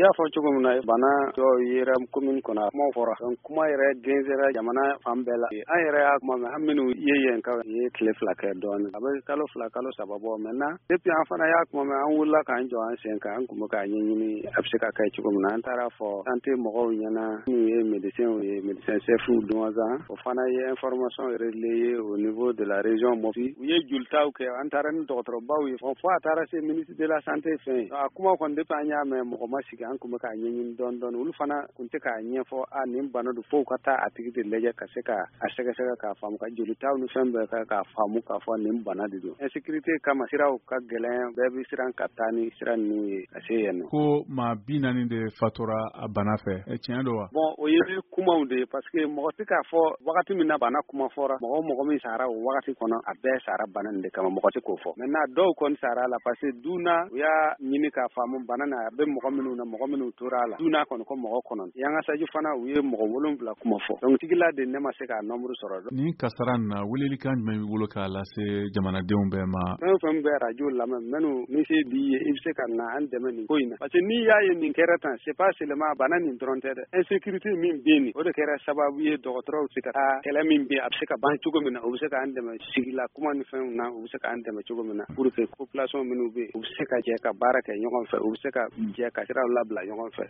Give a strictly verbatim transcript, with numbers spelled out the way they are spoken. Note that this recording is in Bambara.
y'a fɔ cogo min na bana dɔ yera commune kɔnɔ kuma fɔra donc kuma yɛrɛ gɛnsɛra jamana fan bɛɛ la an yɛrɛ y'a kuma mɛn an minnu ye yen ka ye tile fila kɛ dɔɔnin a bɛ kalo fila kalo saba bɔ maintenant depuis an fana y'a kuma mɛn an wulila k'an jɔ an sen kan an kun bɛ k'a ɲɛɲini a bɛ se ka kɛ cogo min na an taara fɔ santé mɔgɔw ɲɛna minnu ye médecins ye médecin chefs Dumazan o fana ye information relayée au niveau de la région Mopti u ye jolitaw kɛ an taara ni dɔgɔtɔrɔbaw ye fo a taara se ministre de la santé fɛn a kuma kɔni depuis an y'a mɛn mɔgɔ ma sigi an kun bɛ k'a ɲɛɲini dɔɔnin dɔɔnin olu fana kun tɛ k'a ɲɛfɔ a nin bana don fo ka taa a tigi de lajɛ ka se ka a sɛgɛsɛgɛ k'a faamu ka jolitaw ni fɛn bɛɛ kɛ k'a faamu k'a fɔ nin bana de don insécurité kama siraw ka gɛlɛn bɛɛ bɛ siran ka taa ni sira ninnu ye ka se yen nɔ ko maa bi naani de fatura a bana fɛ tiɲɛ don wa bon o ye kumaw de ye parce que mɔgɔ tɛ k'a fɔ wagati min na bana kuma fɔra mɔgɔ mɔgɔ min sara o wagati kɔnɔ a bɛɛ sara bana nin de kama mɔgɔ tɛ k'o fɔ maintenant dɔw kɔni sara la parce que duna u y'a ɲini k'a faamu bana na a bɛ mɔgɔ minnu na mɔgɔ minnu tora a la duna kɔni ko mɔgɔ kɔnɔ yanga saji fana u ye mɔgɔ wolonwula kuma fɔ donc tigila de ne ma se k'a nombre sɔrɔ nin kasara na welelikan jumɛn b'i bolo k'a lase jamanadenw bɛɛ ma fɛn fɛn bɛ radio lamɛn minnu ni se b'i ye i bɛ se ka na an dɛmɛ nin ko in na parce que n'i y'a ye nin kɛra tan c'est pas seulement bana nin dɔrɔn tɛ dɛ insécurité min bɛ nin o de kɛra sababu ye dɔgɔtɔrɔw se ka taa kɛlɛ min bɛ a bɛ se ka ban cogo min na u bɛ se k'an dɛmɛ sigila kuma ni fɛnw na u bɛ se k'an dɛmɛ cogo min na pour que population minnu bɛ yen u bɛ se ka jɛ ka baara kɛ ɲɔgɔn fɛ u bɛ se ka jɛ ka siraw labila ɲɔgɔn fɛ